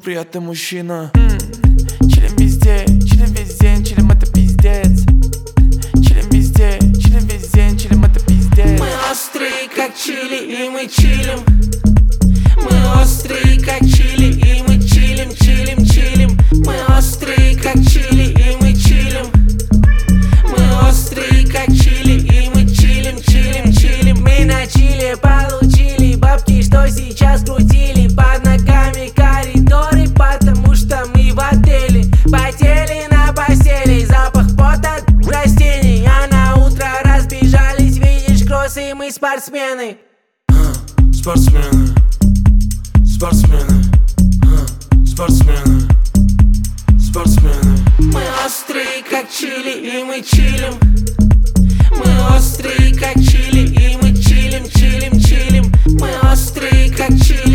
приятный мужчина. Чилим везде, чилим весь день, чилим это пиздец. Чилим везде, чилим весь день, чилим это пиздец. Мы острые как чили и мы чилим. Мы острые как чили и мы чилим, чилим, чилим. Мы острые как чили и мы чилим. Мы острые как чили и мы чилим, чилим, чилим. Мы на чили получили бабки, что сейчас крутили под ногами коридоры, потому что мы в отеле. Потели на постели, запах пота от растений, а на утро разбежались, видишь, кроссы, мы спортсмены. Спортсмены, спортсмены, спортсмены, спортсмены. Мы острые как чили и мы чилим. Мы острые как чили и мы чилим, чилим, чилим. Мы острые как чили.